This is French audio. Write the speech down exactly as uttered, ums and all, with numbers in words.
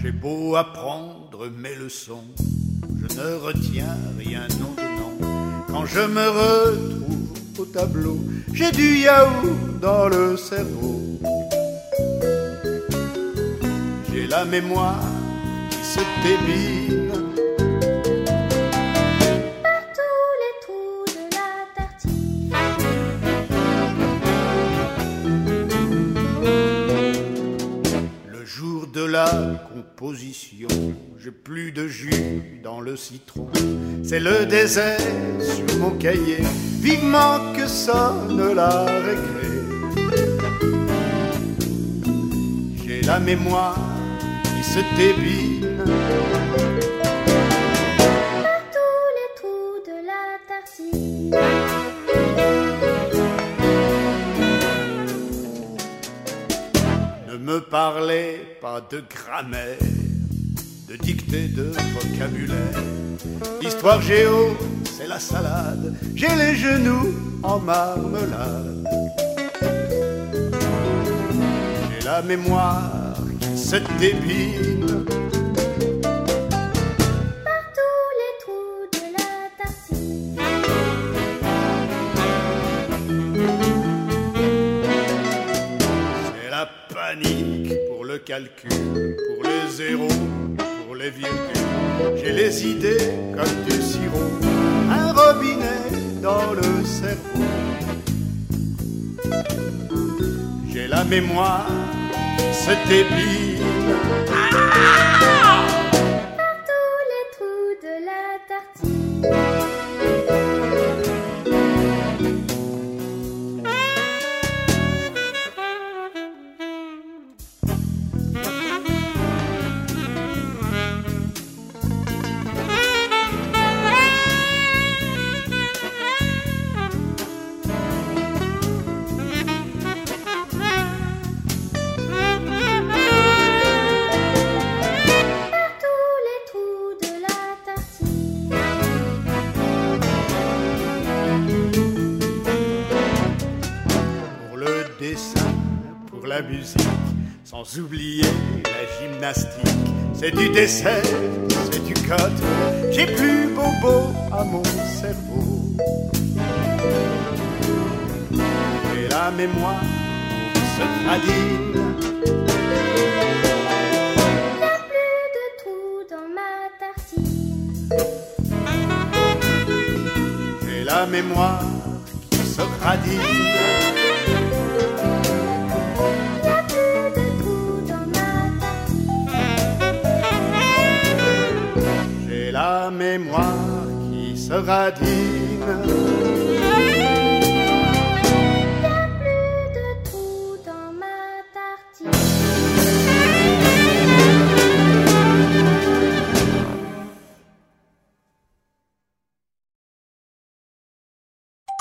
J'ai beau apprendre mes leçons, je ne retiens rien non de non. Quand je me retrouve au tableau, j'ai du yaourt dans le cerveau. J'ai la mémoire qui se débine par tous les trous de la tartine. Le jour de la composition, j'ai plus de jus dans le citron. C'est le désert sur mon cahier, vivement que sonne la récré. J'ai la mémoire qui se débine par tous les trous de la tartine. Ne me parlez pas de grammaire, de dictée, de vocabulaire. L'histoire géo, c'est la salade, j'ai les genoux en marmelade. J'ai la mémoire qui se débine par tous les trous de la tartine. C'est la panique pour le calcul, pour les zéros, pour les virgules. J'ai les idées comme du sirop, un robinet dans le cerveau. J'ai la mémoire qui se débine Par tous les trous de la tartine. Pour la musique, sans oublier la gymnastique. C'est du dessert, c'est du cote, j'ai plus bobo à mon cerveau. Et la mémoire se radine. Y a plus de trous dans ma tartine. Et la mémoire qui se radine. La mémoire qui se radine.